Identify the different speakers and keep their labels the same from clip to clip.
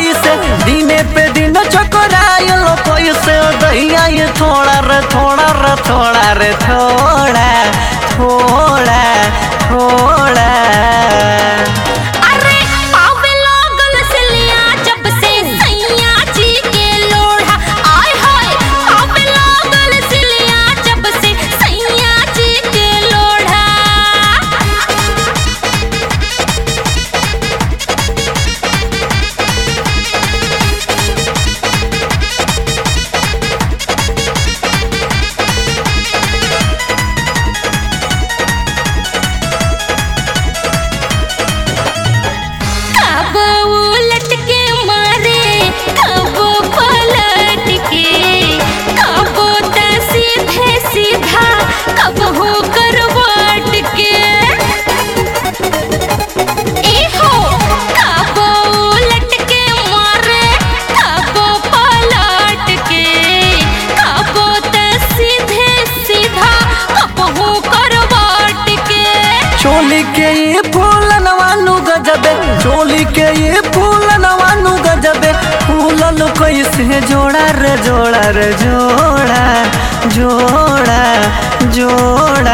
Speaker 1: जैसे दिने पे दिन चकरायल कैसे दहिया ये थोड़ा रे थोड़ा रे थोड़ा रे थोड़ा थोड़ा थोड़ा। चोली के ये फूलनवानु गजबे चोली के ये फूलनवानु गजबे फूलल कैसे जोड़ा रे जोड़ा रे जोड़ा जोड़ा जोड़ा।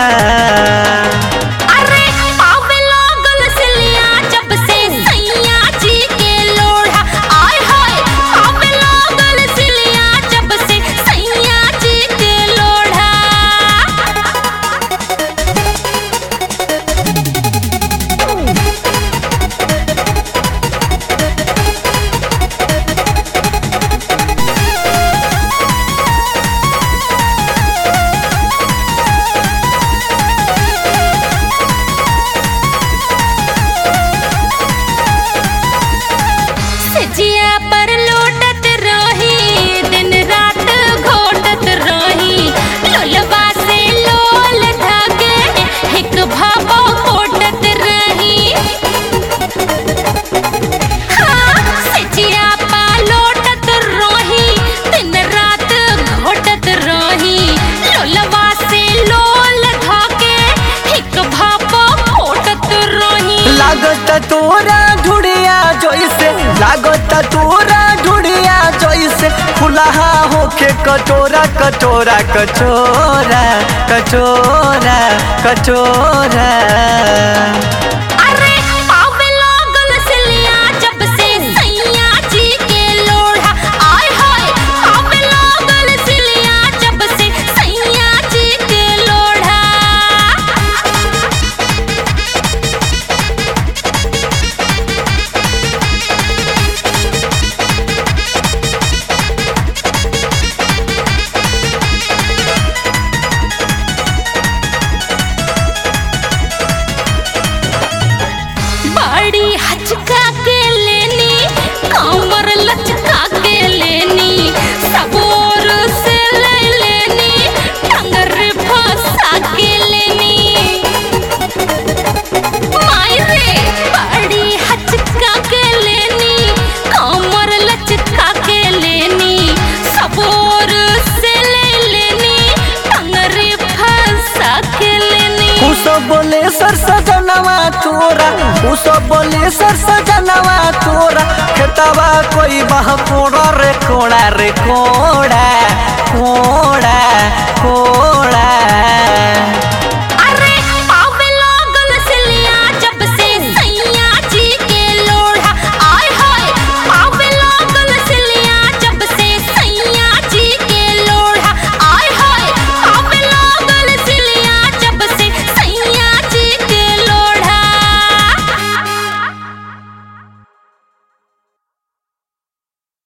Speaker 2: जिया पर लौटत रही दिन रात घोटत रही लोलवा से लोल धागे एक भावो घोटत रही। हाँ जिया पर लौटत रही दिन रात घोटत रही लोलवा से लोल धागे एक भावो घोटत रही।
Speaker 1: लागत तोरा ढुड़िया जैसे लागत तोरा ढुड़िया जैसे खुलाहा होके कटोरा कटोरा कटोरा कटोरा कटोरा।
Speaker 2: बड़ी हचका के लेनी कमर लचका के लेनी सबोर से ले लेनी टंगर फंसा के लेनी। माई रे बड़ी हचका के लेनी कमर लचका के लेनी सबोर से ले लेनी टंगर फंसा के लेनी।
Speaker 1: बोले सर सजनवा तोरा बोले सर सजनवा तोरा खेतवा कोई बह कोड़ा रे कोड़ा रे कोड़ा कोड़ा कोड़ा।